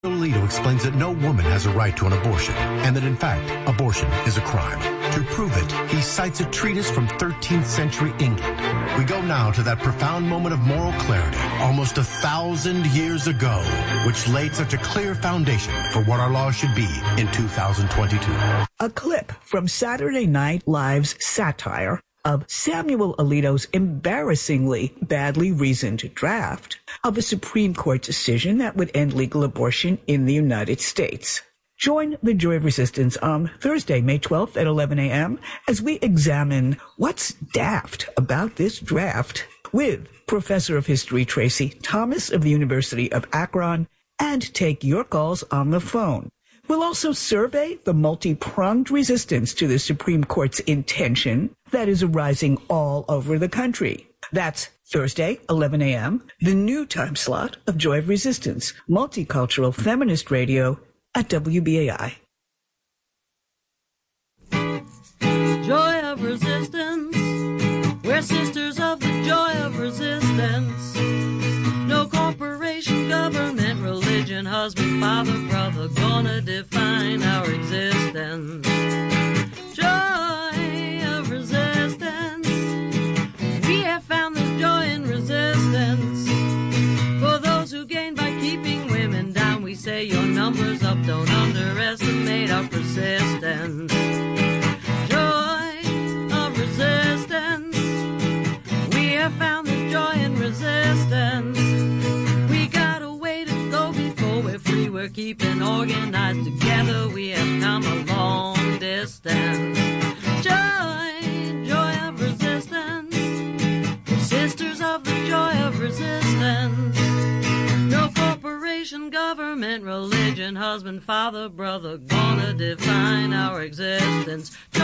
Alito explains that no woman has a right to an abortion, and that in fact, abortion is a crime. To prove it, he cites a treatise from 13th century England. We go now to that profound moment of moral clarity, almost 1,000 years ago, which laid such a clear foundation for what our laws should be in 2022. A clip from Saturday Night Live's satire of Samuel Alito's embarrassingly badly reasoned draft of a Supreme Court decision that would end legal abortion in the United States. Join the Joy of Resistance on Thursday, May 12th at 11 a.m. as we examine what's daft about this draft with Professor of History Tracy Thomas of the University of Akron and take your calls on the phone. We'll also survey the multi-pronged resistance to the Supreme Court's intention that is arising all over the country. That's Thursday, 11 a.m., the new time slot of Joy of Resistance, multicultural feminist radio at WBAI. Joy of Resistance, we're sisters of the joy of resistance. No corporation, government, religion, husband, father, brother, gonna define our existence. Joy of resistance, we have found the joy in resistance. For those who gain by keeping women down, we say your numbers up, don't underestimate our persistence. Joy of resistance, we have found the joy in resistance. We got a way to go before we're free, we're keeping organized together, we have come a long distance. Joy of resistance, sisters of the joy of resistance. No corporation, government, religion, husband, father, brother, gonna define our existence. Joy.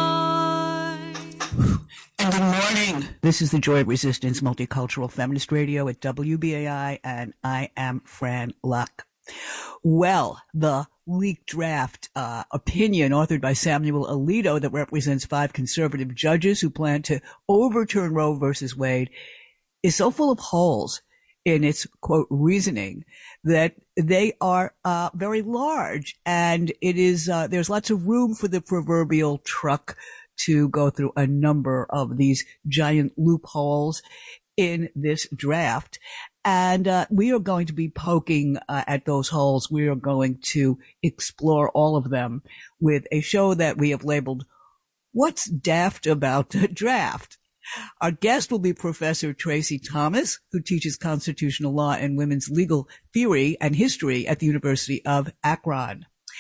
And good morning. This is the Joy of Resistance, multicultural feminist radio at WBAI, and I am Fran Luck. Well, the leaked draft opinion authored by Samuel Alito that represents 5 conservative judges who plan to overturn Roe versus Wade is so full of holes in its, quote, reasoning that they are very large, and it is there's lots of room for the proverbial truck to go through a number of these giant loopholes in this draft. And we are going to be poking at those holes. We are going to explore all of them with a show that we have labeled, What's Daft About the Draft? Our guest will be Professor Tracy Thomas, who teaches constitutional law and women's legal theory and history at the University of Akron.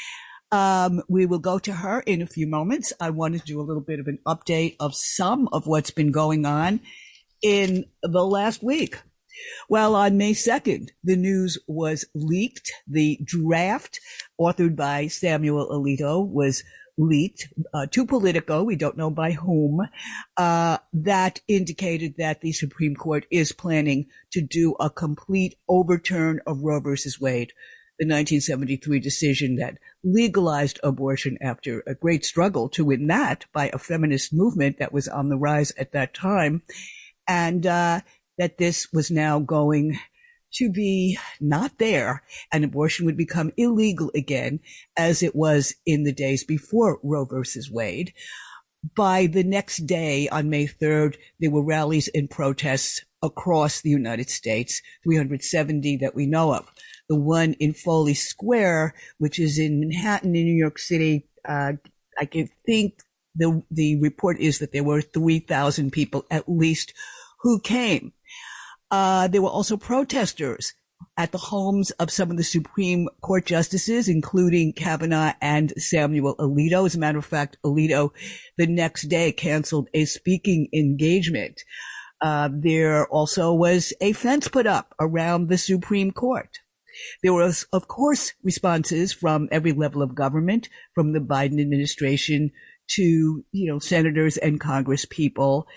We will go to her in a few moments. I wanted to do a little bit of an update of some of what's been going on in the last week. Well, on May 2nd, the news was leaked. The draft authored by Samuel Alito was leaked to Politico, we don't know by whom, that indicated that the Supreme Court is planning to do a complete overturn of Roe versus Wade, the 1973 decision that legalized abortion after a great struggle to win that by a feminist movement that was on the rise at that time, and that this was now going to be not there, and abortion would become illegal again, as it was in the days before Roe versus Wade. By the next day, on May 3rd, there were rallies and protests across the United States, 370 that we know of. The one in Foley Square, which is in Manhattan in New York City, I can think the report is that there were 3,000 people at least who came. There were also protesters at the homes of some of the Supreme Court justices, including Kavanaugh and Samuel Alito. As a matter of fact, Alito the next day canceled a speaking engagement. There also was a fence put up around the Supreme Court. There was, of course, responses from every level of government, from the Biden administration to, senators and Congress people,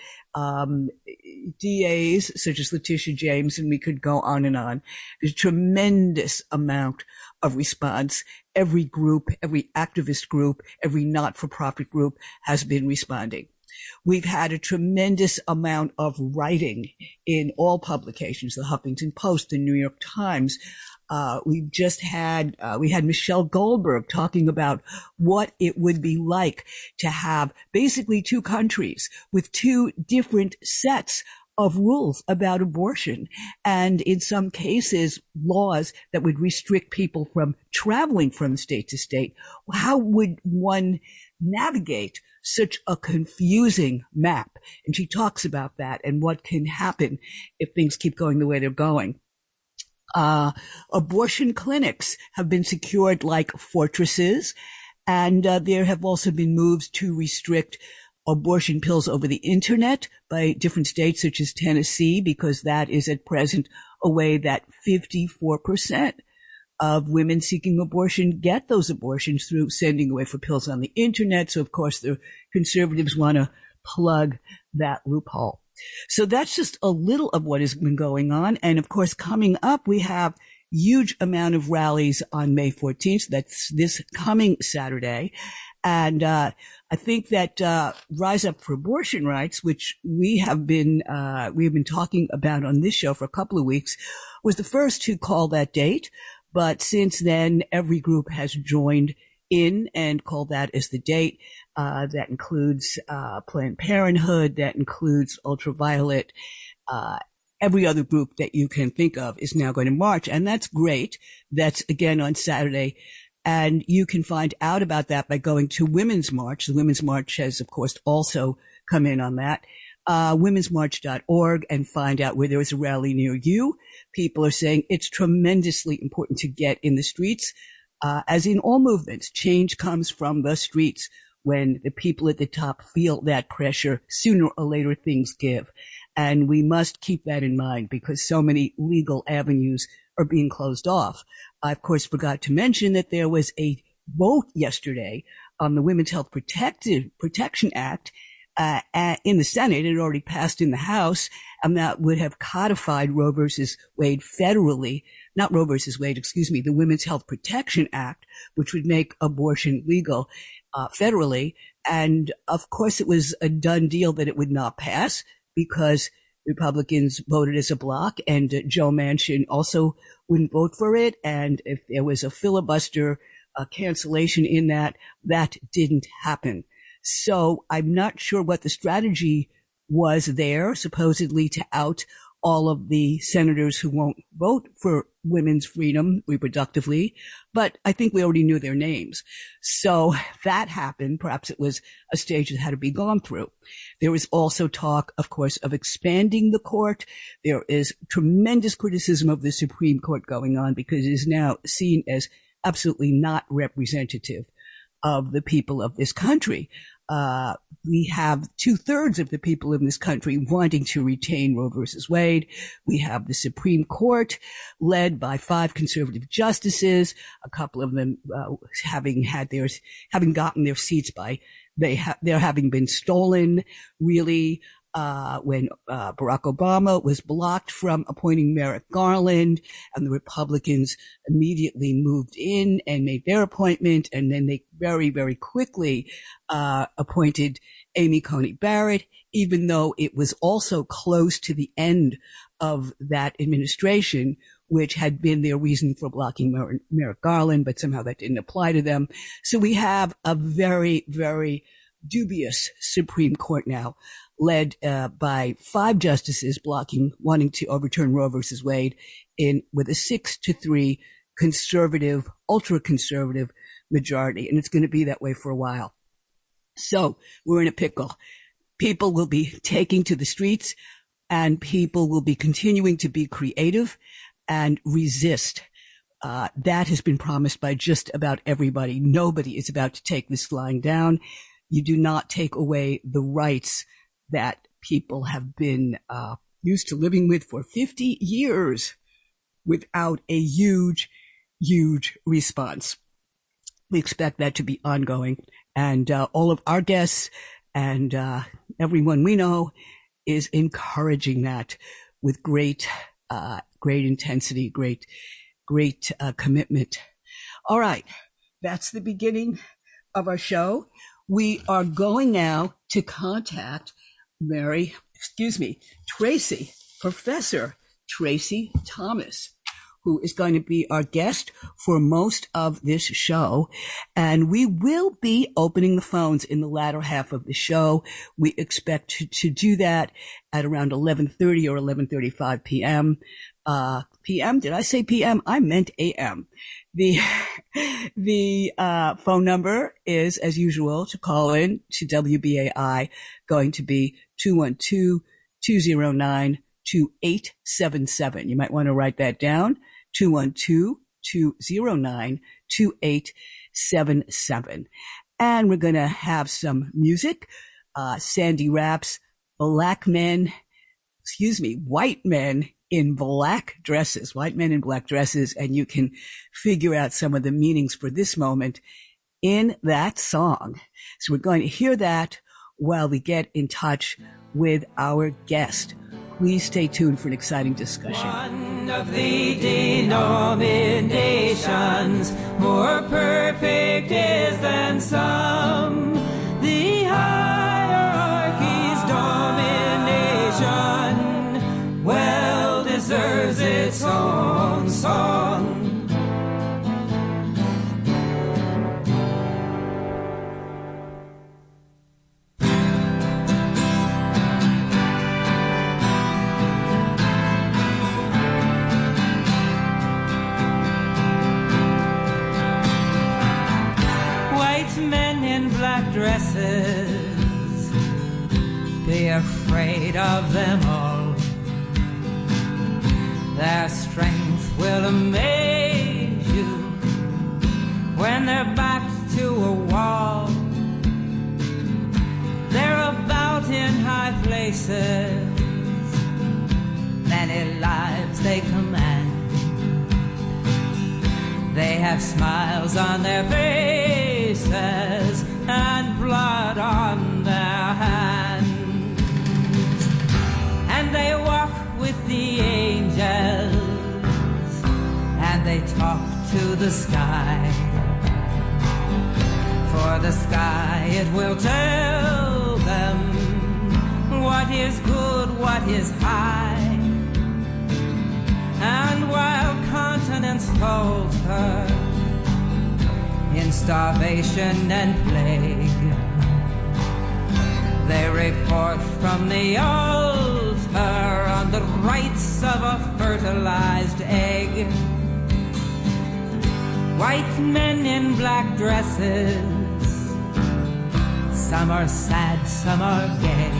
DAs such as Letitia James, and we could go on and on. There's a tremendous amount of response. Every group, every activist group, every not-for-profit group has been responding. We've had a tremendous amount of writing in all publications, the Huffington Post, the New York Times, We had Michelle Goldberg talking about what it would be like to have basically two countries with two different sets of rules about abortion, and in some cases, laws that would restrict people from traveling from state to state. How would one navigate such a confusing map? And she talks about that and what can happen if things keep going the way they're going. Abortion clinics have been secured like fortresses, and there have also been moves to restrict abortion pills over the internet by different states such as Tennessee, because that is at present a way that 54% of women seeking abortion get those abortions, through sending away for pills on the internet. So of course the conservatives want to plug that loophole. So that's just a little of what has been going on. And of course, coming up, we have huge amount of rallies on May 14th. That's this coming Saturday. And I think that Rise Up for Abortion Rights, which we have been talking about on this show for a couple of weeks, was the first to call that date. But since then, every group has joined in and called that as the date. That includes Planned Parenthood, that includes Ultraviolet. Every other group that you can think of is now going to march, and that's great. That's again on Saturday. And you can find out about that by going to Women's March. The Women's March has, of course, also come in on that. Womensmarch.org, and find out where there is a rally near you. People are saying it's tremendously important to get in the streets. As in all movements, change comes from the streets. When the people at the top feel that pressure, sooner or later things give. And we must keep that in mind, because so many legal avenues are being closed off. I, of course, forgot to mention that there was a vote yesterday on the Women's Health Protection Act in the Senate. It had already passed in the House, and that would have codified Roe versus Wade federally. Not Roe versus Wade, excuse me, the Women's Health Protection Act, which would make abortion legal federally. And of course, it was a done deal that it would not pass, because Republicans voted as a bloc, and Joe Manchin also wouldn't vote for it. And if there was a filibuster cancellation in that, that didn't happen. So I'm not sure what the strategy was there, supposedly to out all of the senators who won't vote for women's freedom reproductively, but I think we already knew their names. So that happened. Perhaps it was a stage that had to be gone through. There was also talk, of course, of expanding the court. There is tremendous criticism of the Supreme Court going on, because it is now seen as absolutely not representative of the people of this country. We have 2/3 of the people in this country wanting to retain Roe versus Wade. We have the Supreme Court led by 5 conservative justices, a couple of them having gotten their seats by they're having been stolen, really. When Barack Obama was blocked from appointing Merrick Garland, and the Republicans immediately moved in and made their appointment, and then they very, very quickly appointed Amy Coney Barrett, even though it was also close to the end of that administration, which had been their reason for blocking Merrick Garland, but somehow that didn't apply to them. So we have a very, very dubious Supreme Court now, led by 5 justices wanting to overturn Roe versus Wade with a 6-3 conservative, ultra-conservative majority. And it's going to be that way for a while. So we're in a pickle. People will be taking to the streets, and people will be continuing to be creative and resist. That has been promised by just about everybody. Nobody is about to take this lying down. You do not take away the rights that people have been used to living with for 50 years without a huge, huge response. We expect that to be ongoing. And all of our guests and everyone we know is encouraging that with great intensity, great commitment. All right. That's the beginning of our show. We are going now to contact Professor Tracy Thomas, who is going to be our guest for most of this show. And we will be opening the phones in the latter half of the show. We expect to do that at around 11:30 or 11:35 p.m. PM? Did I say PM? I meant AM. The phone number is, as usual, to call in to WBAI, going to be 212-209-2877. You might want to write that down, 212-209-2877. And we're going to have some music. Sandy Rapp's white men in black dresses, white men in black dresses, and you can figure out some of the meanings for this moment in that song. So we're going to hear that while we get in touch with our guest. Please stay tuned for an exciting discussion. One of the denominations more perfect is than some. The hierarchy's domination well deserves its own song. Men in black dresses, be afraid of them all. Their strength will amaze you when they're backed to a wall. They're about in high places, many lives they command. They have smiles on their faces and blood on their hands, and they walk with the angels, and they talk to the sky, for the sky it will tell them what is good, what is high. And while continents falter in starvation and plague, they report from the altar on the rights of a fertilized egg. White men in black dresses, some are sad, some are gay.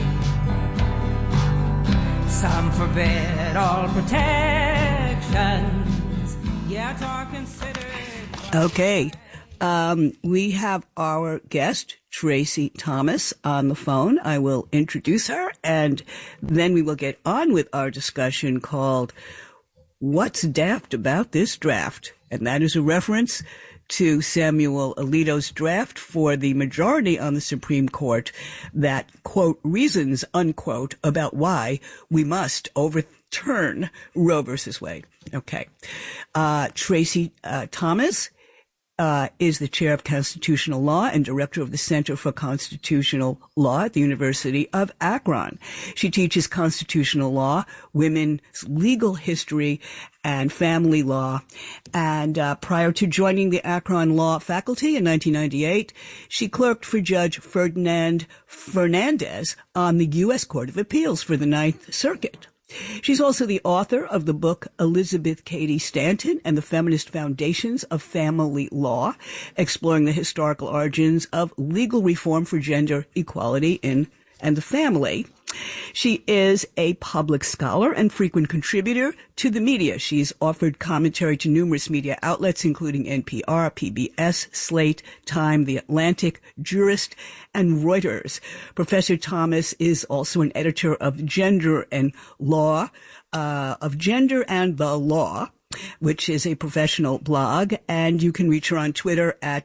Some forbid all protections, yet are considered... Okay. We have our guest, Tracy Thomas, on the phone. I will introduce her, and then we will get on with our discussion called What's Daft About This Draft? And that is a reference to Samuel Alito's draft for the majority on the Supreme Court that, quote, reasons, unquote, about why we must overturn Roe versus Wade. Okay. Tracy Thomas is the chair of constitutional law and director of the Center for Constitutional Law at the University of Akron. She teaches constitutional law, women's legal history, and family law. And prior to joining the Akron Law faculty in 1998, she clerked for Judge Ferdinand Fernandez on the U.S. Court of Appeals for the Ninth Circuit. She's also the author of the book Elizabeth Cady Stanton and the Feminist Foundations of Family Law, exploring the historical origins of legal reform for gender equality in and the family. She is a public scholar and frequent contributor to the media. She's offered commentary to numerous media outlets, including NPR, PBS, Slate, Time, The Atlantic, Jurist, and Reuters. Professor Thomas is also an editor of Gender and Law, of Gender and the Law, which is a professional blog, and you can reach her on Twitter at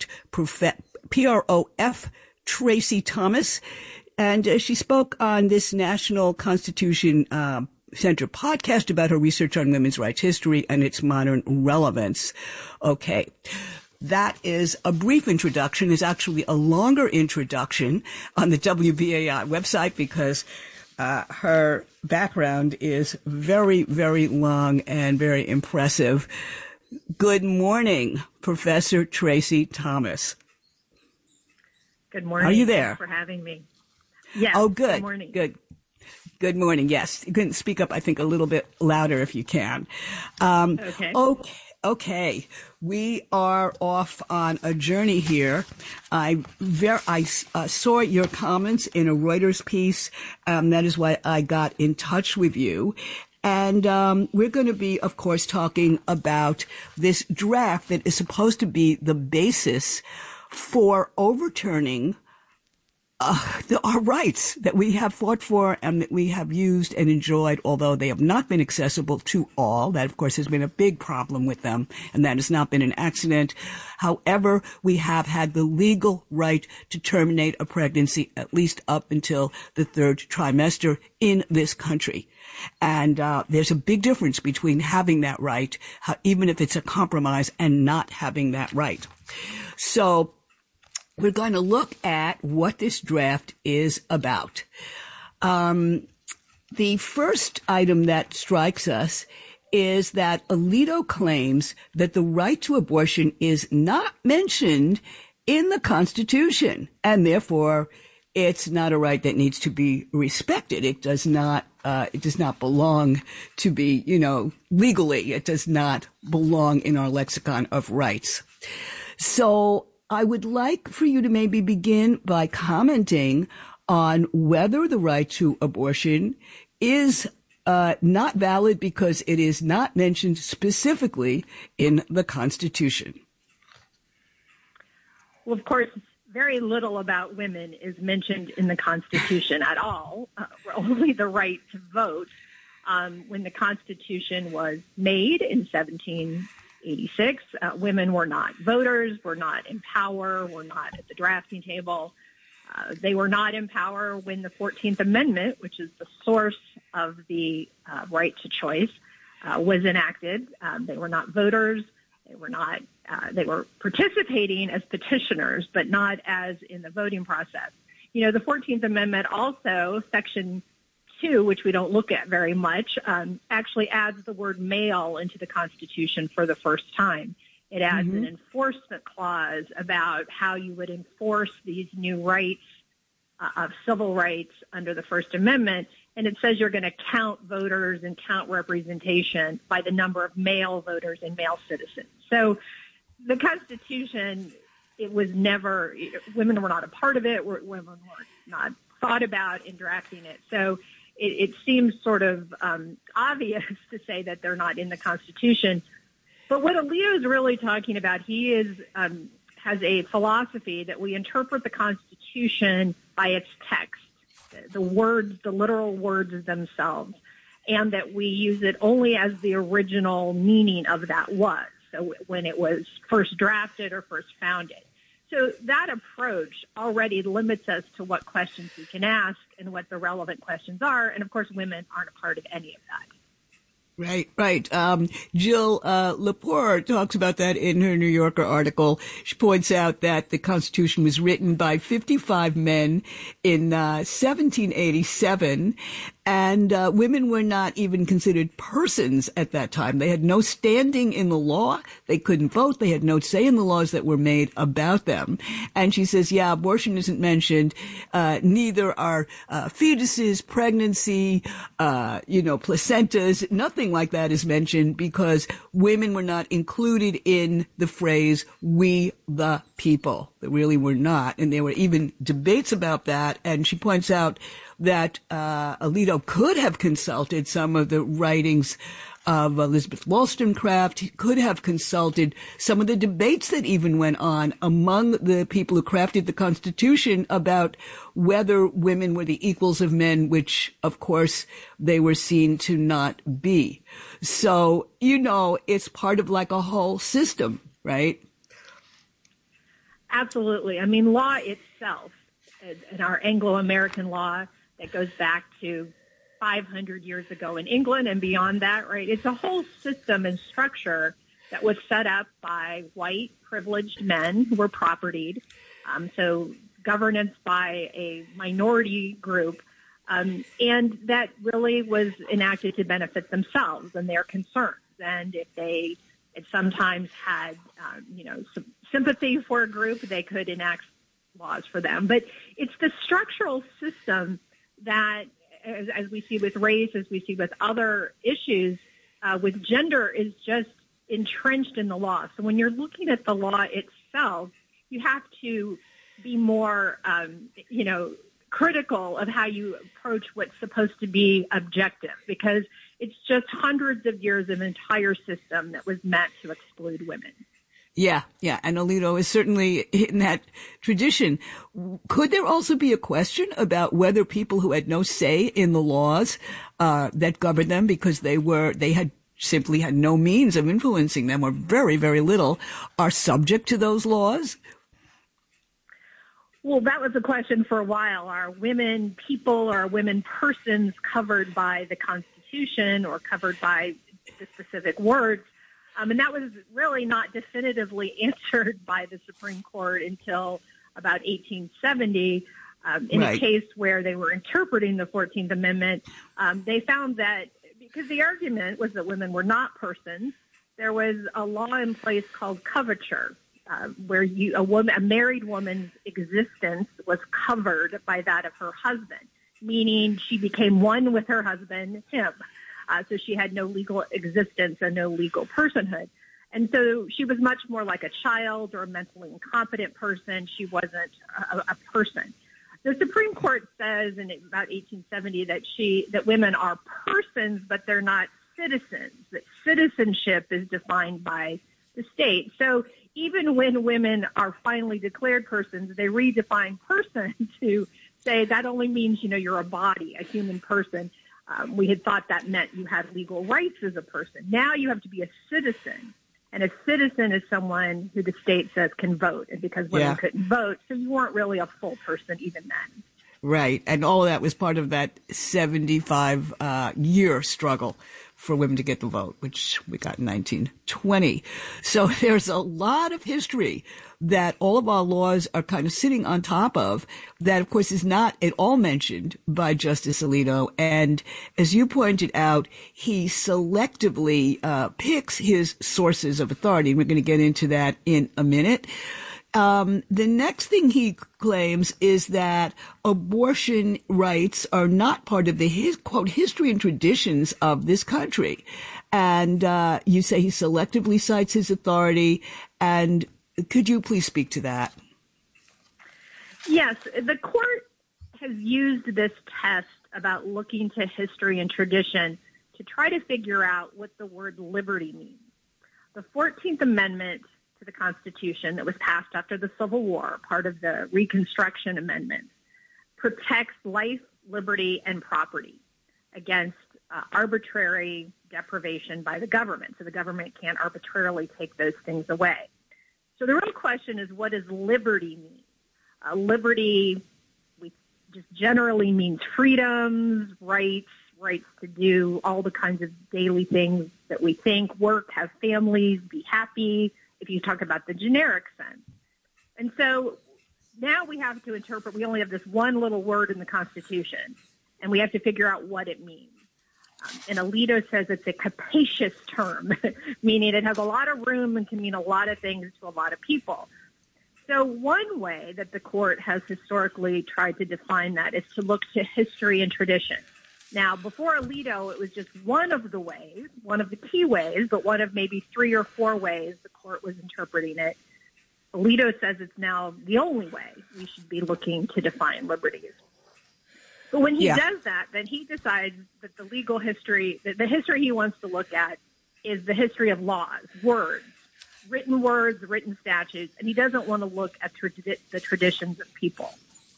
PROF Tracy Thomas. And she spoke on this National Constitution Center podcast about her research on women's rights history and its modern relevance. Okay. That is a brief introduction. There's actually a longer introduction on the WBAI website because her background is very, very long and very impressive. Good morning, Professor Tracy Thomas. Good morning. Are you there? Thanks for having me. Yes. Oh, good. Good morning. Good morning. Yes. You can speak up, I think, a little bit louder if you can. Okay. Okay. We are off on a journey here. I saw your comments in a Reuters piece. That is why I got in touch with you. And we're going to be, of course, talking about this draft that is supposed to be the basis for overturning our rights that we have fought for and that we have used and enjoyed, although they have not been accessible to all. That, of course, has been a big problem with them, and that has not been an accident. However, we have had the legal right to terminate a pregnancy at least up until the third trimester in this country. And there's a big difference between having that right, even if it's a compromise, and not having that right. So we're going to look at what this draft is about. The first item that strikes us is that Alito claims that the right to abortion is not mentioned in the Constitution, and therefore it's not a right that needs to be respected. It does not belong to be, legally. It does not belong in our lexicon of rights. So I would like for you to maybe begin by commenting on whether the right to abortion is not valid because it is not mentioned specifically in the Constitution. Well, of course, very little about women is mentioned in the Constitution at all, only the right to vote. When the Constitution was made in 1786, women were not voters, were not in power, were not at the drafting table. They were not in power when the 14th Amendment, which is the source of the right to choice, was enacted. They were not voters. They were not. They were participating as petitioners, but not as in the voting process. The 14th Amendment also, Section 2, which we don't look at very much, actually adds the word male into the Constitution for the first time. It adds an enforcement clause about how you would enforce these new rights of civil rights under the First Amendment. And it says you're going to count voters and count representation by the number of male voters and male citizens. So the Constitution, it was never, women were not a part of it. Women were not thought about in drafting it. So it seems sort of obvious to say that they're not in the Constitution. But what Alito is really talking about, he has a philosophy that we interpret the Constitution by its text, the words, the literal words themselves, and that we use it only as the original meaning of that was. So when it was first drafted or first founded. So that approach already limits us to what questions we can ask and what the relevant questions are. And, of course, women aren't a part of any of that. Right. Jill Lepore talks about that in her New Yorker article. She points out that the Constitution was written by 55 men in 1787, and women were not even considered persons at that time. They had no standing in the law. They couldn't vote. They had no say in the laws that were made about them. And she says, abortion isn't mentioned. Neither are fetuses, pregnancy, placentas. Nothing like that is mentioned because women were not included in the phrase, we the people. They really were not. And there were even debates about that. And she points out that Alito could have consulted some of the writings of Elizabeth Wollstonecraft. He could have consulted some of the debates that even went on among the people who crafted the Constitution about whether women were the equals of men, which, of course, they were seen to not be. So, it's part of like a whole system, right? Absolutely. I mean, law itself, in our Anglo-American law, that goes back to 500 years ago in England and beyond that, right? It's a whole system and structure that was set up by white privileged men who were propertied. So governance by a minority group And that really was enacted to benefit themselves and their concerns. And if they sometimes had, some sympathy for a group, they could enact laws for them. But it's the structural system that, as we see with race, as we see with other issues, with gender, is just entrenched in the law. So when you're looking at the law itself, you have to be more, critical of how you approach what's supposed to be objective, because it's just hundreds of years of an entire system that was meant to exclude women. Yeah. And Alito is certainly in that tradition. Could there also be a question about whether people who had no say in the laws that governed them, because they had simply had no means of influencing them, or very, very little, are subject to those laws? Well, that was a question for a while. Are women people, or are women persons covered by the Constitution or covered by the specific words? And that was really not definitively answered by the Supreme Court until about 1870. In a case where they were interpreting the 14th Amendment, they found that because the argument was that women were not persons, there was a law in place called coverture, where a married woman's existence was covered by that of her husband, meaning she became one with her husband, him. So she had no legal existence and no legal personhood. And so she was much more like a child or a mentally incompetent person. She wasn't a person. The Supreme Court says in about 1870 that women are persons, but they're not citizens, that citizenship is defined by the state. So even when women are finally declared persons, they redefine person to say that only means, you're a body, a human person. We had thought that meant you had legal rights as a person. Now you have to be a citizen. And a citizen is someone who the state says can vote. And because women couldn't vote, so you weren't really a full person even then. Right. And all of that was part of that 75-year struggle for women to get the vote, which we got in 1920. So there's a lot of history that all of our laws are kind of sitting on top of, that, of course, is not at all mentioned by Justice Alito. And as you pointed out, he selectively picks his sources of authority. We're going to get into that in a minute. The next thing he claims is that abortion rights are not part of the quote history and traditions of this country. And you say he selectively cites his authority. And could you please speak to that? Yes, the court has used this test about looking to history and tradition to try to figure out what the word liberty means. The 14th Amendment to the Constitution that was passed after the Civil War, part of the Reconstruction Amendment, protects life, liberty, and property against arbitrary deprivation by the government. So the government can't arbitrarily take those things away. So the real question is, what does liberty mean? Liberty, we just generally means freedoms, rights to do all the kinds of daily things that we think: work, have families, be happy, if you talk about the generic sense. And so now we have to interpret, we only have this one little word in the Constitution, and we have to figure out what it means. And Alito says it's a capacious term, meaning it has a lot of room and can mean a lot of things to a lot of people. So one way that the court has historically tried to define that is to look to history and tradition. Now, before Alito, it was just one of the ways, one of the key ways, but one of maybe 3 or 4 ways the court was interpreting it. Alito says it's now the only way we should be looking to define liberties. But when he does that, then he decides that the legal history, the history he wants to look at is the history of laws, words, written statutes, and he doesn't want to look at the traditions of people.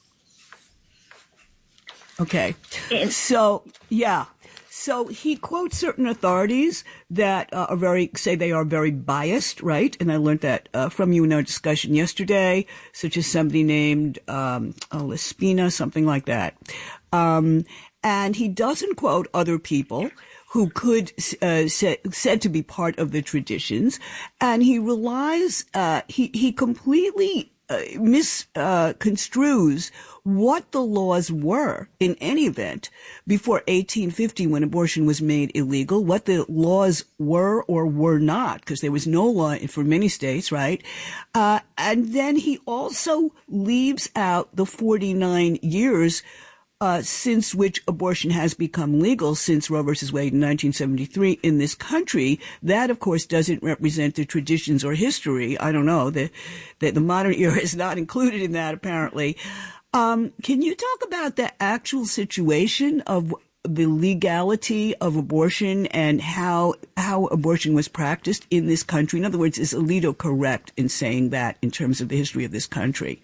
Okay. So he quotes certain authorities that are they are very biased, right? And I learned that from you in our discussion yesterday, such as somebody named Lespina, something like that. And he doesn't quote other people who could said to be part of the traditions, and he relies he completely misconstrues what the laws were in any event before 1850 when abortion was made illegal, what the laws were or were not, because there was no law for many states, right? And then he also leaves out the 49 years since which abortion has become legal since Roe versus Wade in 1973 in this country. That, of course, doesn't represent the traditions or history. I don't know. The modern era is not included in that, apparently. Can you talk about the actual situation of the legality of abortion and how abortion was practiced in this country? In other words, is Alito correct in saying that in terms of the history of this country?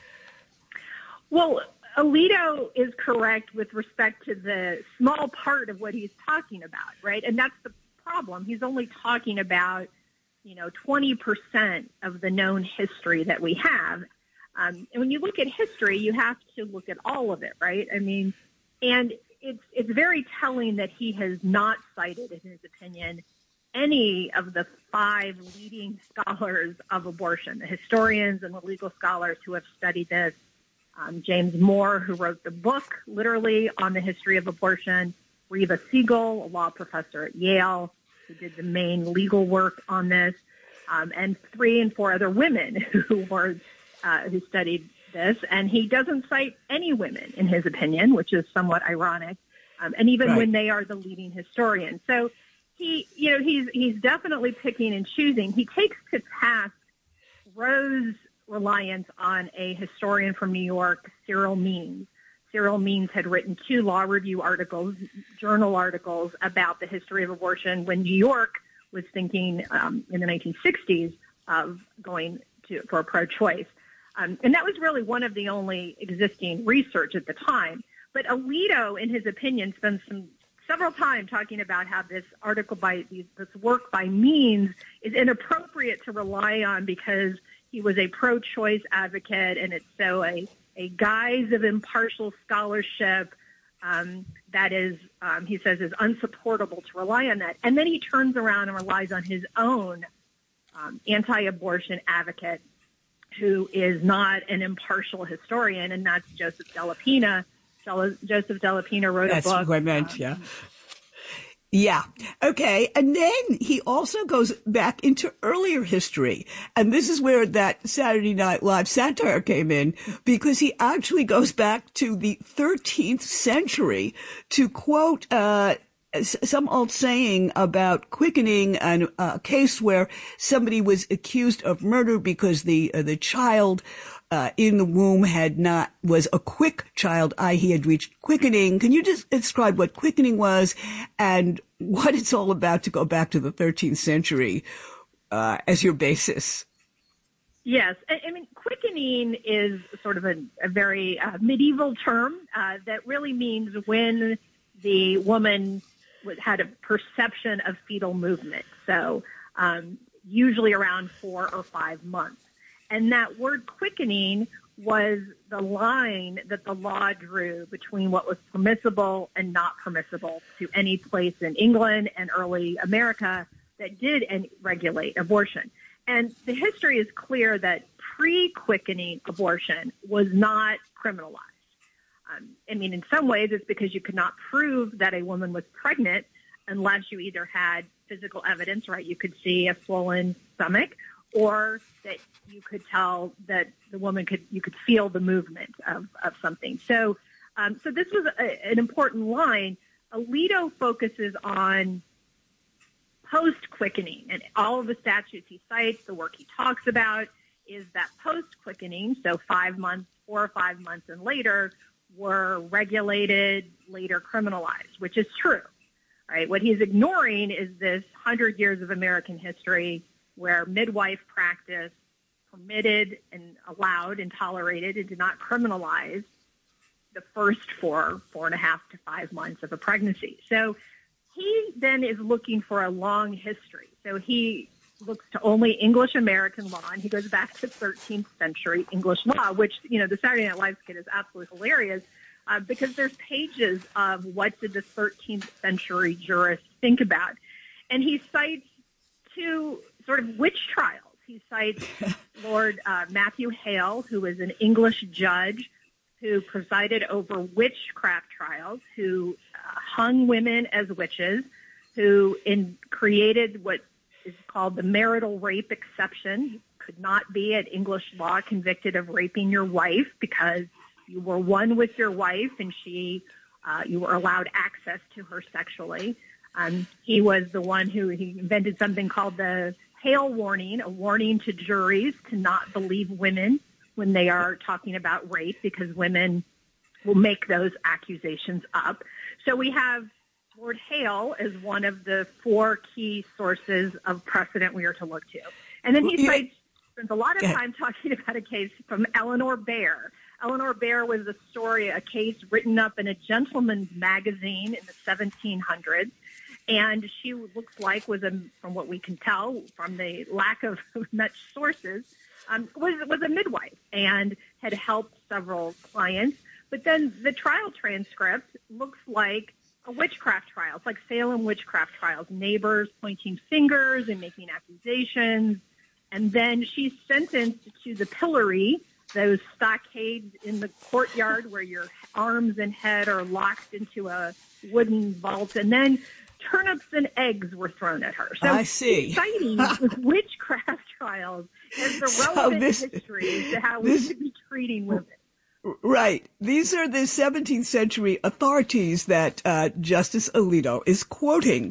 Well, Alito is correct with respect to the small part of what he's talking about, right? And that's the problem. He's only talking about, 20% of the known history that we have. And when you look at history, you have to look at all of it, right? I mean, and it's very telling that he has not cited, in his opinion, any of the 5 leading scholars of abortion, the historians and the legal scholars who have studied this. James Moore, who wrote the book, literally, on the history of abortion. Reva Siegel, a law professor at Yale, who did the main legal work on this. And 3 and 4 other women who studied this. And he doesn't cite any women, in his opinion, which is somewhat ironic. And even when they are the leading historians. So he's definitely picking and choosing. He takes to task Roe's reliance on a historian from New York, Cyril Means. Cyril Means had written 2 law review articles, journal articles about the history of abortion when New York was thinking in the 1960s of going for pro-choice. And that was really one of the only existing research at the time. But Alito, in his opinion, spends several times talking about how this article this work by Means is inappropriate to rely on because he was a pro-choice advocate, and it's so a guise of impartial scholarship that is, he says, is unsupportable to rely on that. And then he turns around and relies on his own anti-abortion advocate, who is not an impartial historian, and that's Joseph Della Pena. Joseph Della Pena wrote a book. That's what I meant, yeah. Yeah. Okay. And then he also goes back into earlier history. And this is where that Saturday Night Live satire came in, because he actually goes back to the 13th century to quote some old saying about quickening, and a case where somebody was accused of murder because the child in the womb was a quick child, he had reached quickening. Can you just describe what quickening was and what it's all about to go back to the 13th century as your basis? Yes. I mean, quickening is sort of a very medieval term that really means when the woman had a perception of fetal movement. So usually around 4 or 5 months. And that word quickening was the line that the law drew between what was permissible and not permissible to any place in England and early America that did regulate abortion. And the history is clear that pre-quickening abortion was not criminalized. I mean, in some ways, it's because you could not prove that a woman was pregnant unless you either had physical evidence, right? You could see a swollen stomach, or that you could tell that the woman you could feel the movement of something. So this was an important line. Alito focuses on post-quickening, and all of the statutes he cites, the work he talks about, is that post-quickening, so 5 months, 4 or 5 months and later, were regulated, later criminalized, which is true, right? What he's ignoring is this 100 years of American history where midwife practice permitted and allowed and tolerated and did not criminalize the first 4.5 to 5 months of a pregnancy. So he then is looking for a long history. So he looks to only English American law, and he goes back to 13th century English law, which, the Saturday Night Live skit is absolutely hilarious because there's pages of what did the 13th century jurists think about. And he cites 2 sort of witch trials. He cites Lord Matthew Hale, who was an English judge who presided over witchcraft trials, who hung women as witches, who created what is called the marital rape exception. You could not be at English law convicted of raping your wife because you were one with your wife and you were allowed access to her sexually. He was the one who he invented something called the Hale warning, a warning to juries to not believe women when they are talking about rape because women will make those accusations up. So we have Lord Hale as one of the 4 key sources of precedent we are to look to. And then he spends a lot of time talking about a case from Eleanor Baer. Eleanor Baer was a case written up in a gentleman's magazine in the 1700s. And she looks like from what we can tell from the lack of much sources, was a midwife and had helped several clients. But then the trial transcript looks like a witchcraft trial. It's like Salem witchcraft trials, neighbors pointing fingers and making accusations. And then she's sentenced to the pillory, those stockades in the courtyard where your arms and head are locked into a wooden vault. And then turnips and eggs were thrown at her. So I see. Citing witchcraft trials as the relevant history to how we should be treating women. Right. These are the 17th century authorities that Justice Alito is quoting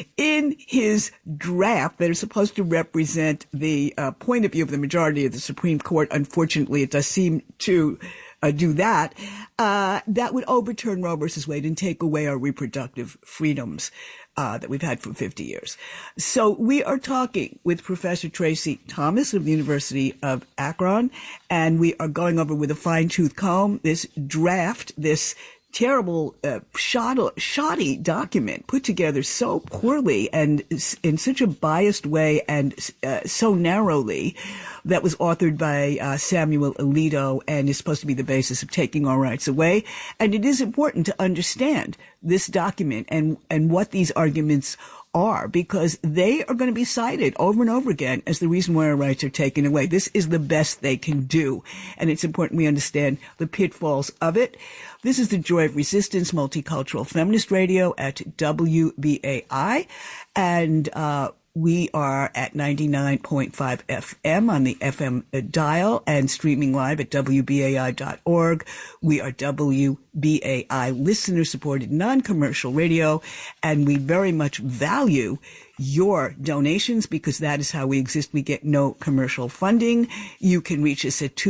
in his draft that are supposed to represent the point of view of the majority of the Supreme Court. Unfortunately, it does seem to do that. That would overturn Roe versus Wade and take away our reproductive freedoms that we've had for 50 years. So we are talking with Professor Tracy Thomas of the University of Akron, and we are going over with a fine-tooth comb this draft, this terrible, shoddy document put together so poorly and in such a biased way and so narrowly that was authored by Samuel Alito and is supposed to be the basis of taking our rights away. And it is important to understand this document and what these arguments are, because they are going to be cited over and over again as the reason why our rights are taken away. This is the best they can do, and it's important we understand the pitfalls of it. This is the Joy of Resistance, Multicultural Feminist Radio at WBAI, and we are at 99.5 FM on the FM dial and streaming live at WBAI.org. We are WBAI listener-supported non-commercial radio, and we very much value your donations because that is how we exist. We get no commercial funding. You can reach us at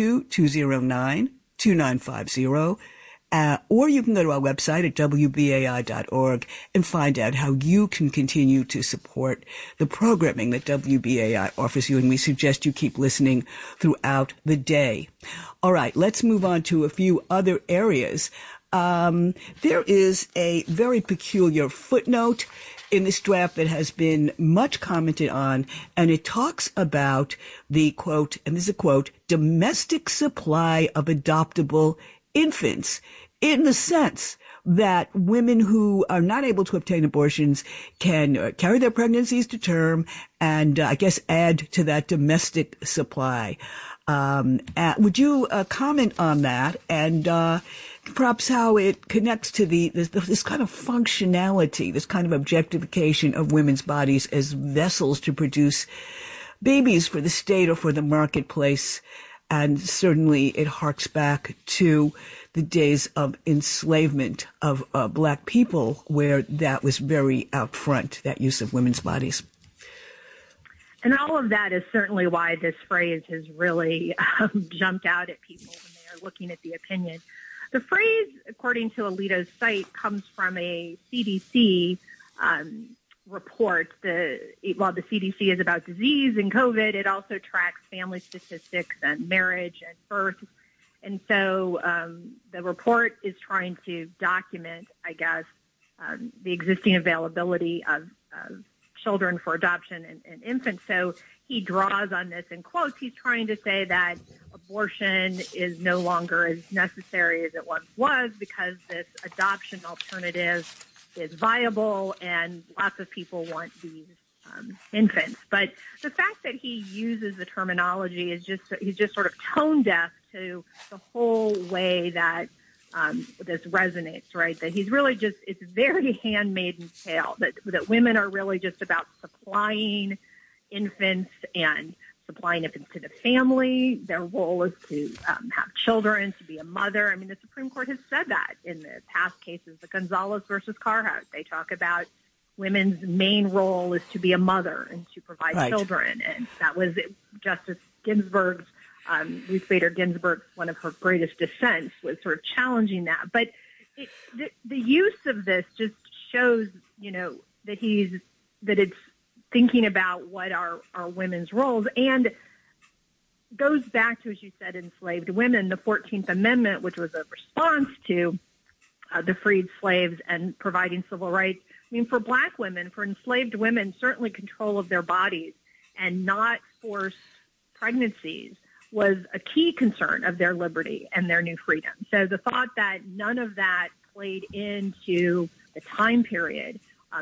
212-209-2950. Or you can go to our website at WBAI.org and find out how you can continue to support the programming that WBAI offers you. And we suggest you keep listening throughout the day. All right, let's move on to a few other areas. There is a very peculiar footnote in this draft that has been much commented on, and it talks about the, quote, and this is a quote, domestic supply of adoptable infants, in the sense that women who are not able to obtain abortions can carry their pregnancies to term and, I guess, add to that domestic supply. Would you comment on that and perhaps how it connects to this kind of functionality, this kind of objectification of women's bodies as vessels to produce babies for the state or for the marketplace? And certainly it harks back to the days of enslavement of Black people, where that was very out front, that use of women's bodies. And all of that is certainly why this phrase has really jumped out at people when they are looking at the opinion. The phrase, according to Alito's site, comes from a CDC report. While the CDC is about disease and COVID, it also tracks family statistics and marriage and birth. And so the report is trying to document, I guess, the existing availability of children for adoption and infants. So he draws on this in quotes. He's trying to say that abortion is no longer as necessary as it once was because this adoption alternative is viable and lots of people want these infants. But the fact that he uses the terminology is he's just sort of tone deaf to the whole way that this resonates, right? That he's really it's very handmaid's tale, that women are really just about supplying infants and supplying infants to the family. Their role is to have children, to be a mother. I mean, the Supreme Court has said that in the past cases, the Gonzalez versus Carhart. They talk about women's main role is to be a mother and to provide children. And that was Justice Ginsburg's, Ruth Bader Ginsburg, one of her greatest dissents, was sort of challenging that. But the use of this just shows, that it's thinking about what are women's roles, and goes back to, as you said, enslaved women, the 14th Amendment, which was a response to the freed slaves and providing civil rights. I mean, for black women, for enslaved women, certainly control of their bodies and not forced pregnancies was a key concern of their liberty and their new freedom. So the thought that none of that played into the time period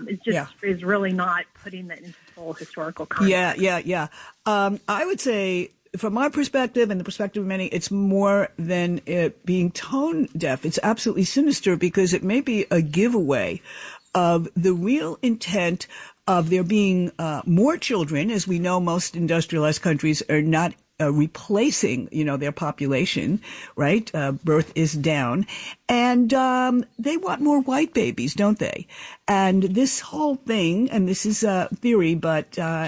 is really not putting that into full historical context. Yeah. I would say, from my perspective and the perspective of many, it's more than it being tone deaf. It's absolutely sinister, because it may be a giveaway of the real intent of there being more children. As we know, most industrialized countries are not replacing, their population, right? Birth is down. And they want more white babies, don't they? And this whole thing, and this is a theory, but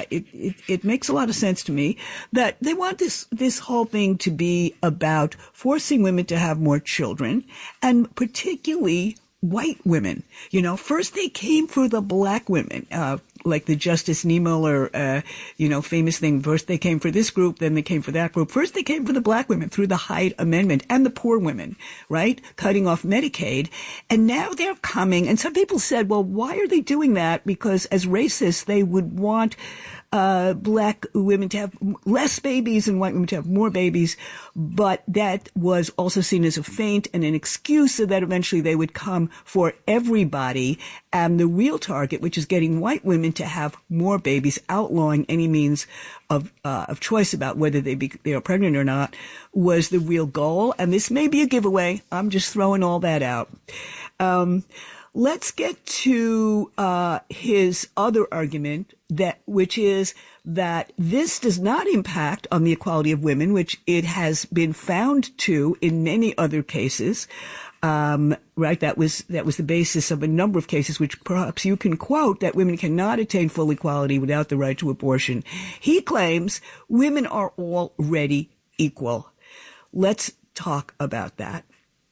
it makes a lot of sense to me, that they want this whole thing to be about forcing women to have more children, and particularly white women. First they came for the black women, like the Justice Niemöller, famous thing. First they came for this group, then they came for that group. First they came for the black women through the Hyde Amendment, and the poor women, right? Cutting off Medicaid. And now they're coming, and some people said, well, why are they doing that? Because as racists, they would want black women to have less babies and white women to have more babies. But that was also seen as a feint and an excuse, so that eventually they would come for everybody. And the real target, which is getting white women to have more babies, outlawing any means of choice about whether they are pregnant or not, was the real goal. And this may be a giveaway. I'm just throwing all that out. Let's get to his other argument, which is that this does not impact on the equality of women, which it has been found to in many other cases. Right? That was the basis of a number of cases, which perhaps you can quote, that women cannot attain full equality without the right to abortion. He claims women are already equal. Let's talk about that.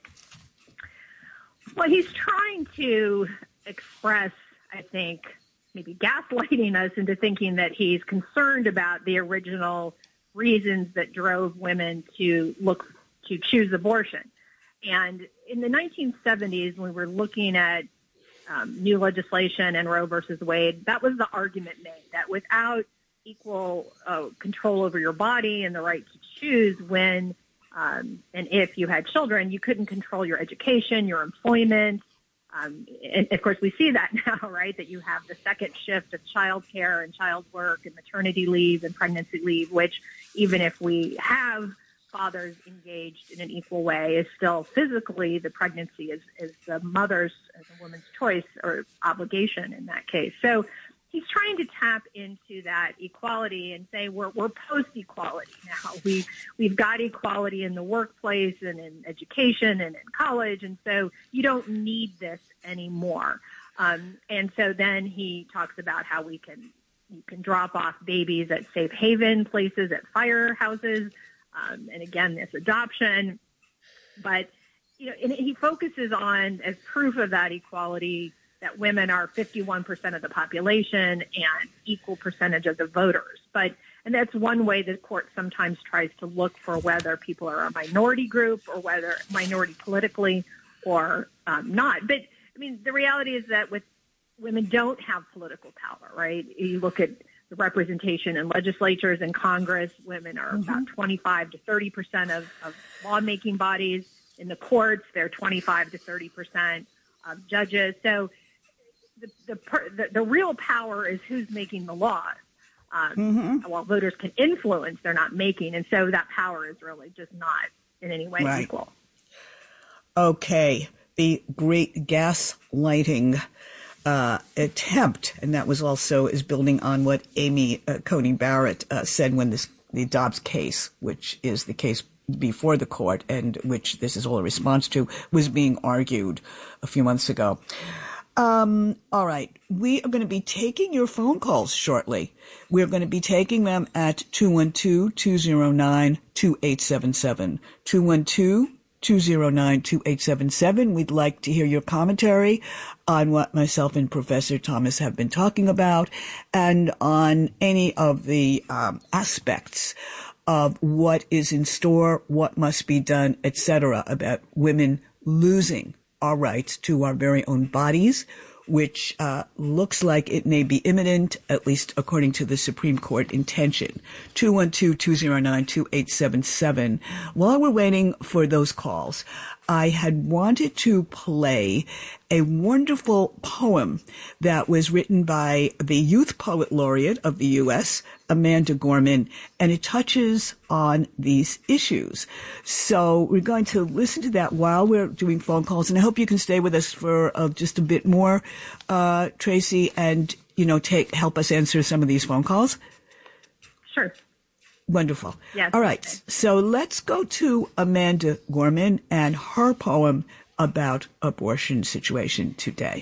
Well, he's trying to express, I think, maybe gaslighting us into thinking that he's concerned about the original reasons that drove women to choose abortion. And in the 1970s, when we were looking at new legislation and Roe versus Wade, that was the argument made, that without equal control over your body and the right to choose when and if you had children, you couldn't control your education, your employment. And of course, we see that now, right, that you have the second shift of childcare and child work and maternity leave and pregnancy leave, which even if we have fathers engaged in an equal way, is still physically the pregnancy is the mother's, as a woman's choice or obligation in that case. So he's trying to tap into that equality and say we're post-equality now. We've got equality in the workplace and in education and in college, and so you don't need this anymore. And so then he talks about how you can drop off babies at safe haven places, at firehouses, and again, this adoption. But and he focuses on, as proof of that equality, that women are 51% of the population and equal percentage of the voters. And that's one way the court sometimes tries to look for whether people are a minority group or whether minority politically or not. But I mean, the reality is that women don't have political power, right? You look at the representation in legislatures and Congress, women are about 25 to 30% of lawmaking bodies. In the courts, they're 25 to 30% of judges. So the real power is who's making the laws. While voters can influence, they're not making. And so that power is really just not in any way equal. Okay. The great gaslighting attempt, and that was also is building on what Amy Coney Barrett said when the Dobbs case, which is the case before the court and which this is all a response to, was being argued a few months ago. All right. We are going to be taking your phone calls shortly. We're going to be taking them at 212-209-2877. 212-209-2877. We'd like to hear your commentary on what myself and Professor Thomas have been talking about and on any of the aspects of what is in store, what must be done, etc., about women losing our rights to our very own bodies, which looks like it may be imminent, at least according to the Supreme Court intention. 212-209-2877. While we're waiting for those calls, I had wanted to play a wonderful poem that was written by the Youth Poet Laureate of the U.S., Amanda Gorman, and it touches on these issues. So we're going to listen to that while we're doing phone calls, and I hope you can stay with us for just a bit more, Tracy, and, help us answer some of these phone calls. Sure. Wonderful. Yes. All right. So let's go to Amanda Gorman and her poem about abortion situation today.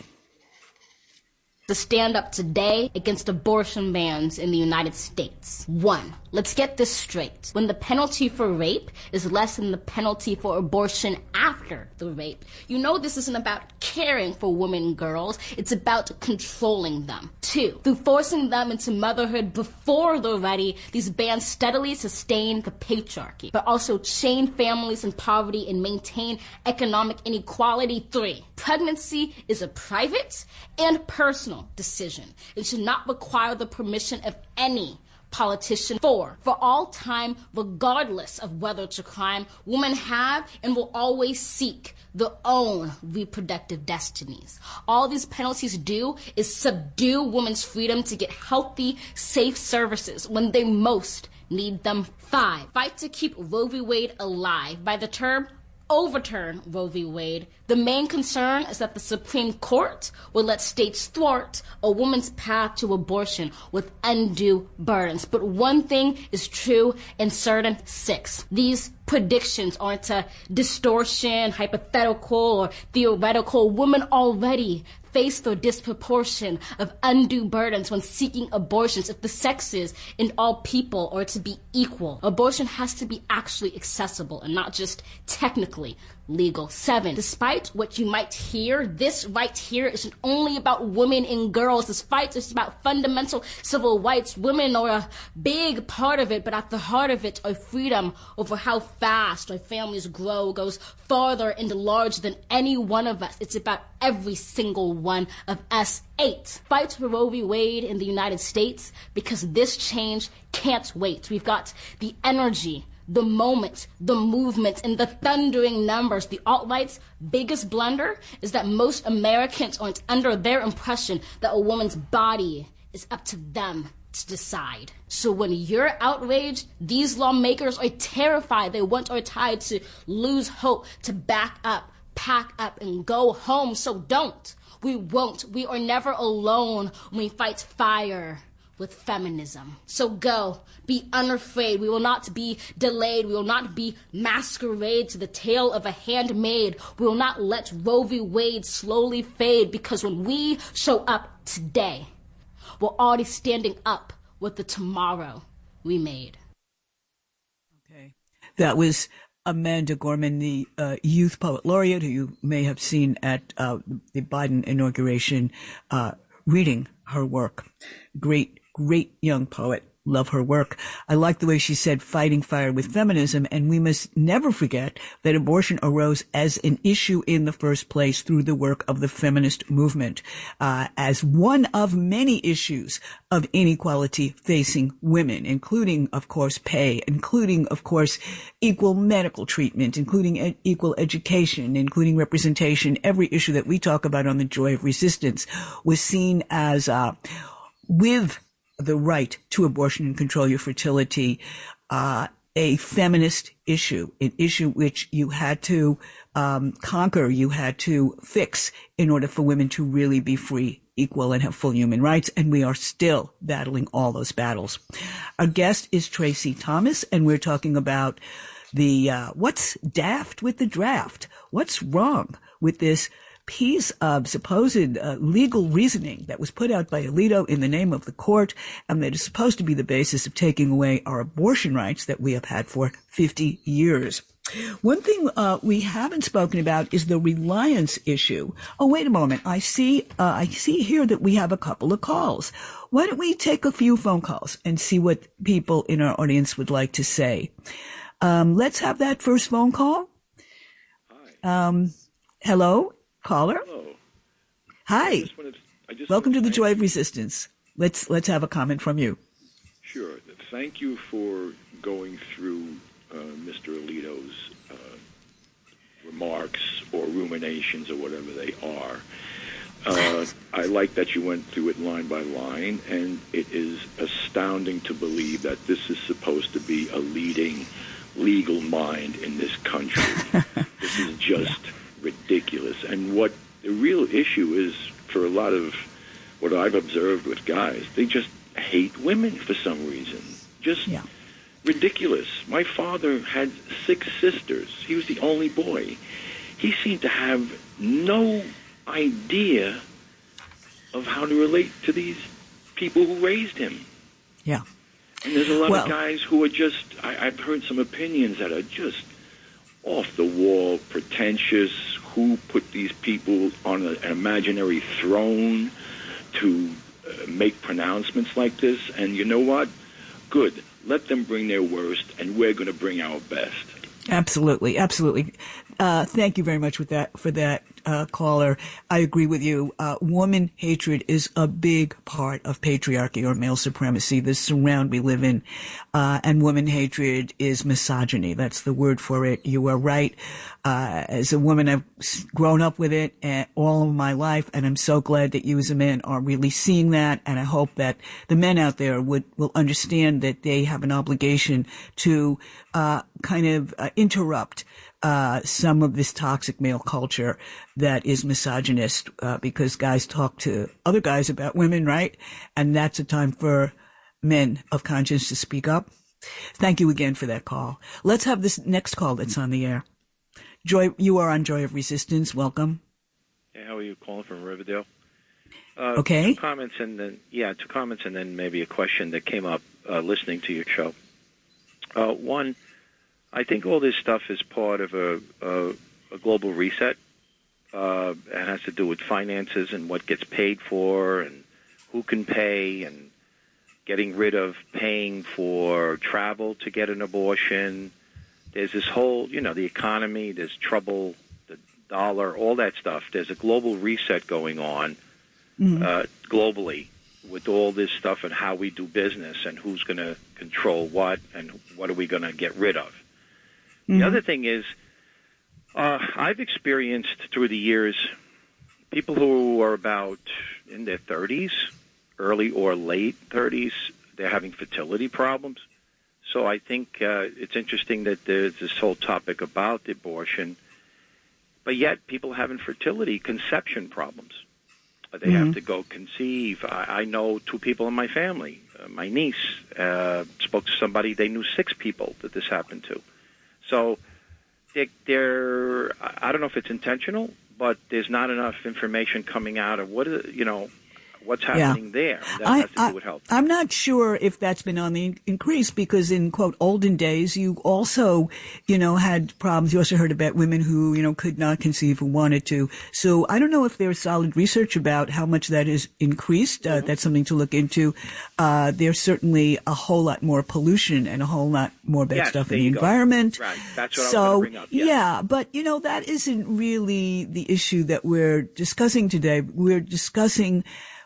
To stand up today against abortion bans in the United States. 1. Let's get this straight. When the penalty for rape is less than the penalty for abortion after the rape, this isn't about caring for women and girls. It's about controlling them. 2. Through forcing them into motherhood before they're ready, these bans steadily sustain the patriarchy, but also chain families in poverty and maintain economic inequality. 3. Pregnancy is a private and personal decision. It should not require the permission of any politician. 4. For all time, regardless of whether it's a crime, women have and will always seek their own reproductive destinies. All these penalties do is subdue women's freedom to get healthy, safe services when they most need them. 5. Fight to keep Roe v. Wade alive. By the term overturn Roe v. Wade, the main concern is that the Supreme Court will let states thwart a woman's path to abortion with undue burdens. But one thing is true and certain. 6. These predictions aren't a distortion, hypothetical, or theoretical. Women already face the disproportion of undue burdens when seeking abortions if the sexes in all people are to be equal. Abortion has to be actually accessible and not just technically legal. 7. Despite what you might hear, this right here isn't only about women and girls. This fight is about fundamental civil rights. Women are a big part of it, but at the heart of it, our freedom over how fast our families grow goes farther and larger than any one of us. It's about every single one of us. 8. Fight for Roe v. Wade in the United States because this change can't wait. We've got the energy, the moment, the movement, and the thundering numbers. The alt-right's biggest blunder is that most Americans aren't under their impression that a woman's body is up to them to decide. So when you're outraged, these lawmakers are terrified. They want our tide to lose hope, to back up, pack up, and go home. So don't. We won't. We are never alone when we fight fire with feminism. So go, be unafraid. We will not be delayed. We will not be masquerade to the tale of a handmaid. We will not let Roe v. Wade slowly fade, because when we show up today, we're already standing up with the tomorrow we made. Okay. That was Amanda Gorman, the Youth Poet Laureate, who you may have seen at the Biden inauguration, reading her work. Great young poet, love her work. I like the way she said fighting fire with feminism, and we must never forget that abortion arose as an issue in the first place through the work of the feminist movement, as one of many issues of inequality facing women, including, of course, pay, including, of course, equal medical treatment, including equal education, including representation. Every issue that we talk about on The Joy of Resistance was seen as, with the right to abortion and control your fertility, a feminist issue, an issue which you had to conquer, you had to fix in order for women to really be free, equal, and have full human rights. And we are still battling all those battles. Our guest is Tracy Thomas, and we're talking about the what's daft with the draft? What's wrong with this piece of supposed legal reasoning that was put out by Alito in the name of the court, and that is supposed to be the basis of taking away our abortion rights that we have had for 50 years. One thing we haven't spoken about is the reliance issue. Oh, wait a moment. I see here that we have a couple of calls. Why don't we take a few phone calls and see what people in our audience would like to say? Let's have that first phone call. Hi. Hello? Caller? Hello. Hi. Welcome to the Joy of Resistance. Let's have a comment from you. Sure. Thank you for going through Mr. Alito's remarks or ruminations or whatever they are. I like that you went through it line by line, and it is astounding to believe that this is supposed to be a leading legal mind in this country. This is just ridiculous. And what the real issue is for a lot of what I've observed with guys, they just hate women for some reason. Just ridiculous. My father had 6 sisters. He was the only boy. He seemed to have no idea of how to relate to these people who raised him. Yeah. And there's a lot of guys who are just, I've heard some opinions that are just off the wall, pretentious, who put these people on an imaginary throne to make pronouncements like this. And you know what? Good. Let them bring their worst, and we're going to bring our best. Absolutely, absolutely. Thank you very much for that, caller. I agree with you. Woman hatred is a big part of patriarchy or male supremacy, the surround we live in. And woman hatred is misogyny. That's the word for it. You are right. As a woman, I've grown up with it all of my life, and I'm so glad that you as a man are really seeing that. And I hope that the men out there will understand that they have an obligation to interrupt some of this toxic male culture that is misogynist, because guys talk to other guys about women, right? And that's a time for men of conscience to speak up. Thank you again for that call. Let's have this next call that's on the air. Joy, you are on Joy of Resistance. Welcome. Hey, how are you? Calling from Riverdale. Okay. Two comments and then maybe a question that came up listening to your show. One, I think all this stuff is part of a global reset. It has to do with finances and what gets paid for and who can pay and getting rid of paying for travel to get an abortion. There's this whole, the economy, there's trouble, the dollar, all that stuff. There's a global reset going on globally with all this stuff and how we do business and who's going to control what and what are we going to get rid of. The other thing is, I've experienced through the years people who are about in their 30s, early or late 30s, they're having fertility problems. So I think it's interesting that there's this whole topic about abortion, but yet people have infertility, conception problems. They have to go conceive. I know 2 people in my family. My niece spoke to somebody, they knew 6 people that this happened to. So I don't know if it's intentional, but there's not enough information coming out of what what's happening there. And that has to do with health. I'm not sure if that's been on the increase because in, quote, olden days, you also, had problems. You also heard about women who, could not conceive who wanted to. So I don't know if there's solid research about how much that has increased. That's something to look into. There's certainly a whole lot more pollution and a whole lot more bad stuff in the environment. Right. That's what I was going to bring up. Yeah, but, that isn't really the issue that we're discussing today. We're discussing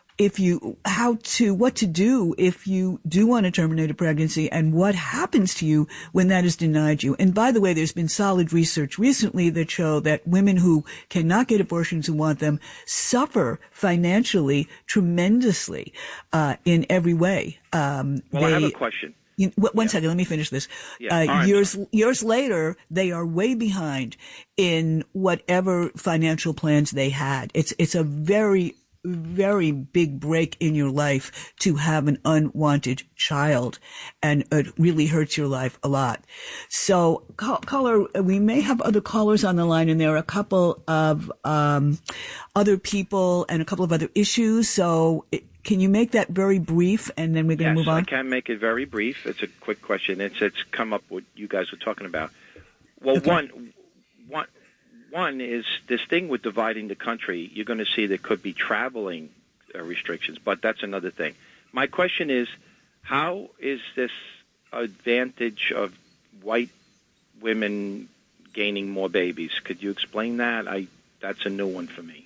what to do if you do want to terminate a pregnancy and what happens to you when that is denied you. And by the way, there's been solid research recently that show that women who cannot get abortions who want them suffer financially tremendously, in every way. I have a question. One second, let me finish this. Years later, they are way behind in whatever financial plans they had. It's a very, very big break in your life to have an unwanted child, and it really hurts your life a lot. So, caller, we may have other callers on the line, and there are a couple of other people and a couple of other issues. So, can you make that very brief, and then we're going to move on? Yes, I can make it very brief. It's a quick question. It's come up what you guys were talking about. Well, okay. One is this thing with dividing the country. You're going to see there could be traveling restrictions, but that's another thing. My question is, how is this advantage of white women gaining more babies? Could you explain that? That's a new one for me.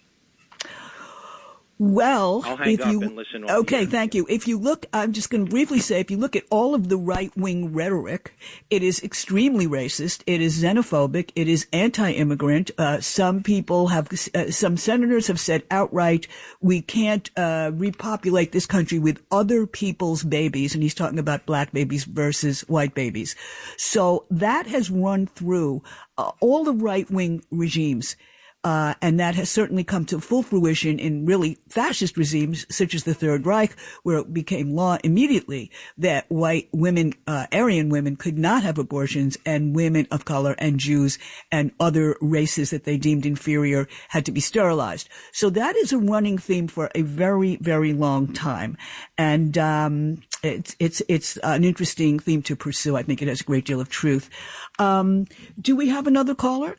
Well, I'll hang up and listen. Okay, thank you. If you look, I'm just going to briefly say, if you look at all of the right-wing rhetoric, it is extremely racist. It is xenophobic. It is anti-immigrant. Some senators have said outright, we can't repopulate this country with other people's babies. And he's talking about black babies versus white babies. So that has run through all the right-wing regimes. And that has certainly come to full fruition in really fascist regimes such as the Third Reich, where it became law immediately that white women, Aryan women, could not have abortions, and women of color and Jews and other races that they deemed inferior had to be sterilized. So that is a running theme for a very, very long time. And it's an interesting theme to pursue. I think it has a great deal of truth. Do we have another caller?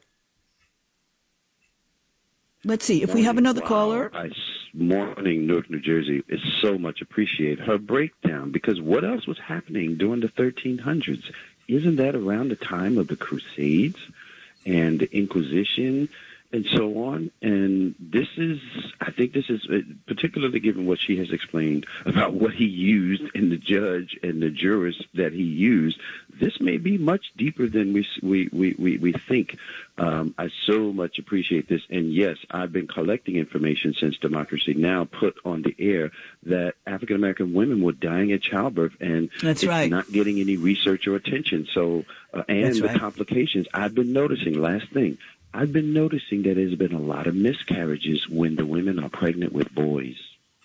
Let's see if we have another caller. Morning, Newark, New Jersey. It's so much appreciated. Her breakdown, because what else was happening during the 1300s? Isn't that around the time of the Crusades and the Inquisition and so on? And I think this is, particularly given what she has explained about what he used and the judge and the jurors that he used, this may be much deeper than we think. I so much appreciate this. And yes, I've been collecting information since Democracy Now! Put on the air that African-American women were dying at childbirth, and it's not getting any research or attention. So, complications. I've been noticing, last thing, I've been noticing that there's been a lot of miscarriages when the women are pregnant with boys.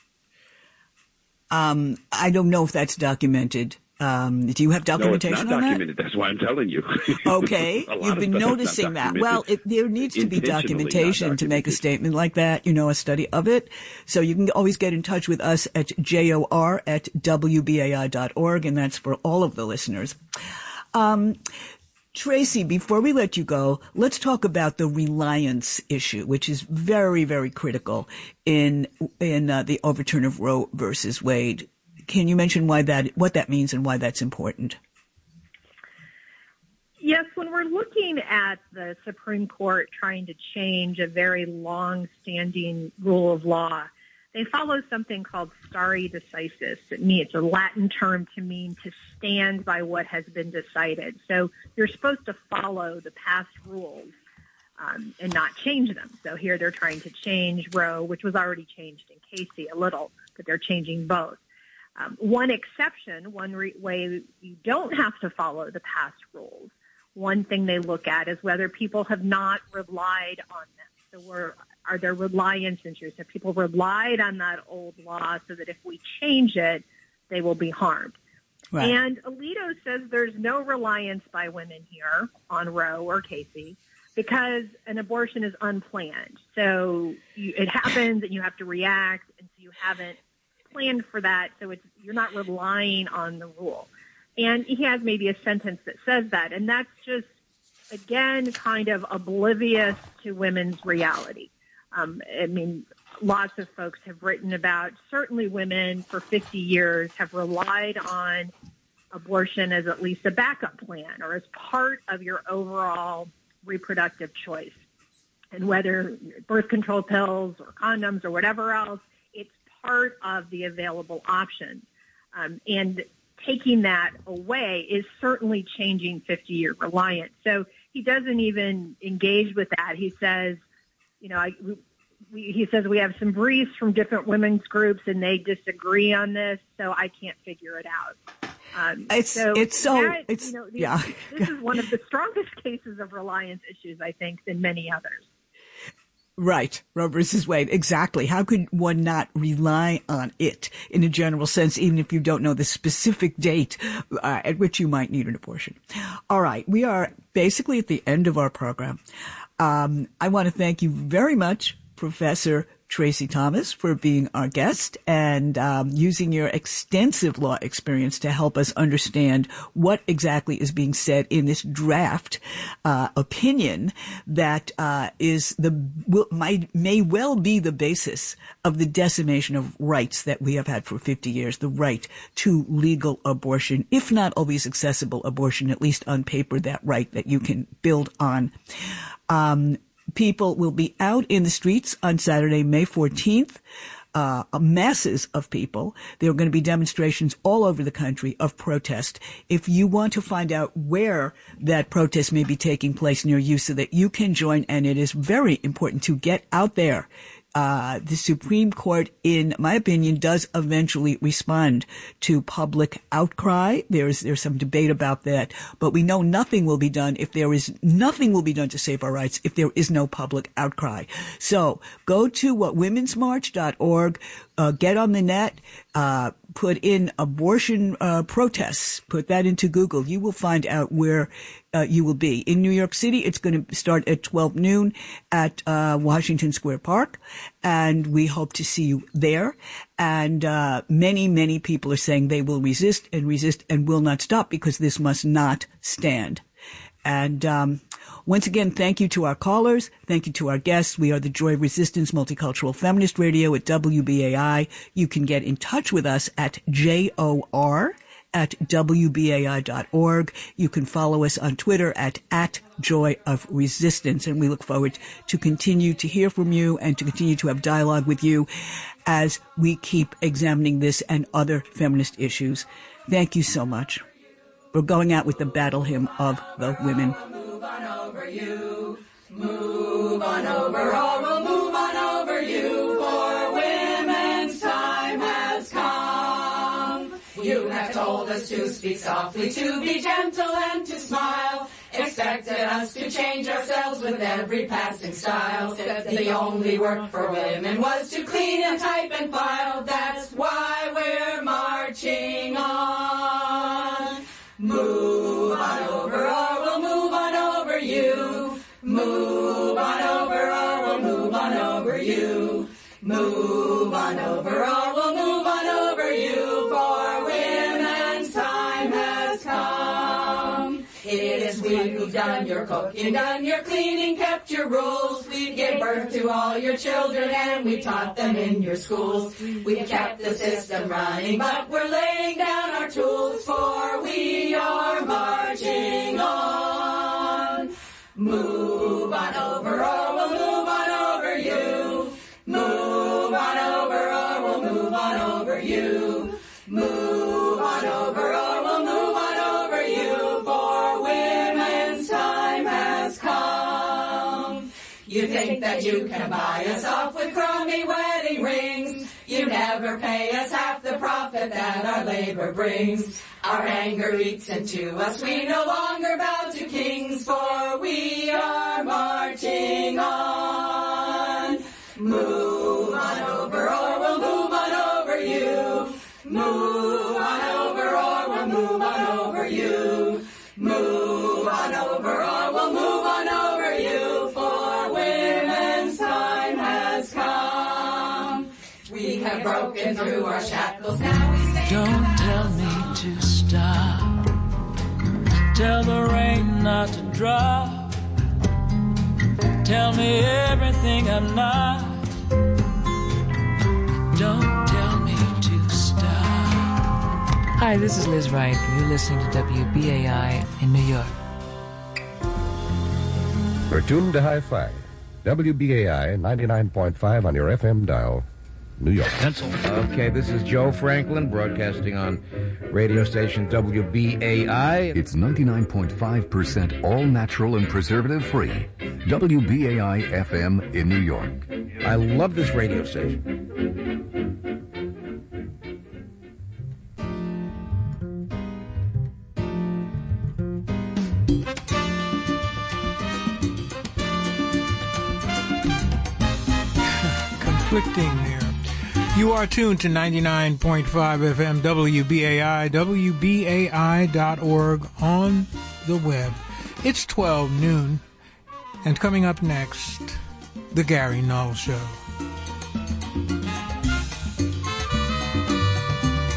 I don't know if that's documented. Do you have documentation on that? No, it's not documented. That's why I'm telling you. Okay. You've been noticing that. Well, there needs to be documentation to make a statement like that, a study of it. So you can always get in touch with us at jor@wbai.org, and that's for all of the listeners. Tracy, before we let you go, let's talk about the reliance issue, which is very, very critical in the overturn of Roe versus Wade. Can you mention what that means and why that's important? Yes, when we're looking at the Supreme Court trying to change a very long-standing rule of law, they follow something called stare decisis. It's a Latin term to mean to stand by what has been decided. So you're supposed to follow the past rules and not change them. So here they're trying to change Roe, which was already changed in Casey a little, but they're changing both. One exception, one way you don't have to follow the past rules, one thing they look at is whether people have not relied on them. So are there reliance issues? Have people relied on that old law so that if we change it, they will be harmed? Right. And Alito says there's no reliance by women here on Roe or Casey because an abortion is unplanned. So it happens and you have to react, and so you haven't planned for that, so you're not relying on the rule. And he has maybe a sentence that says that, and that's just, again, kind of oblivious to women's reality. I mean, lots of folks have written about, certainly women for 50 years have relied on abortion as at least a backup plan or as part of your overall reproductive choice. And whether birth control pills or condoms or whatever else, it's part of the available options. And taking that away is certainly changing 50-year reliance. So he doesn't even engage with that. He says, he says we have some briefs from different women's groups and they disagree on this, so I can't figure it out. This is one of the strongest cases of reliance issues, I think, than many others. Right. Roe versus Wade. Exactly. How could one not rely on it in a general sense, even if you don't know the specific date at which you might need an abortion? All right. We are basically at the end of our program. I want to thank you very much, Professor Tracy Thomas, for being our guest and using your extensive law experience to help us understand what exactly is being said in this draft opinion that may well be the basis of the decimation of rights that we have had for 50 years, the right to legal abortion, if not always accessible abortion, at least on paper, that right that you can build on. People will be out in the streets on Saturday, May 14th. Masses of people. There are going to be demonstrations all over the country of protest. If you want to find out where that protest may be taking place near you so that you can join, and it is very important to get out there. The Supreme Court, in my opinion, does eventually respond to public outcry. There's some debate about that, but we know nothing will be done to save our rights if there is no public outcry. So go to womensmarch.org, get on the net, put in abortion protests, put that into Google. You will find out where you will be. In New York City, it's going to start at 12 noon at Washington Square Park, and we hope to see you there. And many, many people are saying they will resist and will not stop because this must not stand. And once again, thank you to our callers. Thank you to our guests. We are the Joy of Resistance Multicultural Feminist Radio at WBAI. You can get in touch with us at JOR@WBAI.org. You can follow us on Twitter at Joy of Resistance. And we look forward to continue to hear from you and to continue to have dialogue with you as we keep examining this and other feminist issues. Thank you so much. We're going out with the battle hymn of the women. Move on over you. Move on over, or we'll move on over you. For women's time has come. You have told us to speak softly, to be gentle and to smile. Expected us to change ourselves with every passing style. Said the only work for women was to clean and type and file. That's why we're marching on. Move on over, or we'll move on over you. Move on over, or we'll move on over you. Move on over, or we'll move on over you. For women's time has come. It is we who've done your cooking, done your cleaning, kept your rules. We gave birth to all your children and we taught them in your schools. We've kept the system running, but we're laying down our tools, for we are marching on. Move on over, or we'll move on over you. Move on over, or we'll move on over you. Move on over, or we'll move on over you. For women's time has come. You think that you can buy us off with crummy wedding rings. You never pay us half the profit that our labor brings. Our anger eats into us, we no longer bow to kings, for we are marching on. Move on over, or we'll move on over you. Move on over, or we'll move on over you. Move on over, or we'll move on over you. For women's time has come. We have have broken through our shackles. Now we say, don't tell me to stop. Tell the rain not to drop. Tell me everything I'm not. Don't tell me to stop. Hi, this is Liz Wright. You're listening to WBAI in New York. We're tuned to Hi-Fi. WBAI 99.5 on your FM dial, New York. Okay, this is Joe Franklin broadcasting on radio station WBAI. It's 99.5% all natural and preservative free. WBAI FM in New York. I love this radio station. Conflicting there. You are tuned to 99.5 FM WBAI, WBAI.org on the web. It's 12 noon, and coming up next, The Gary Null Show.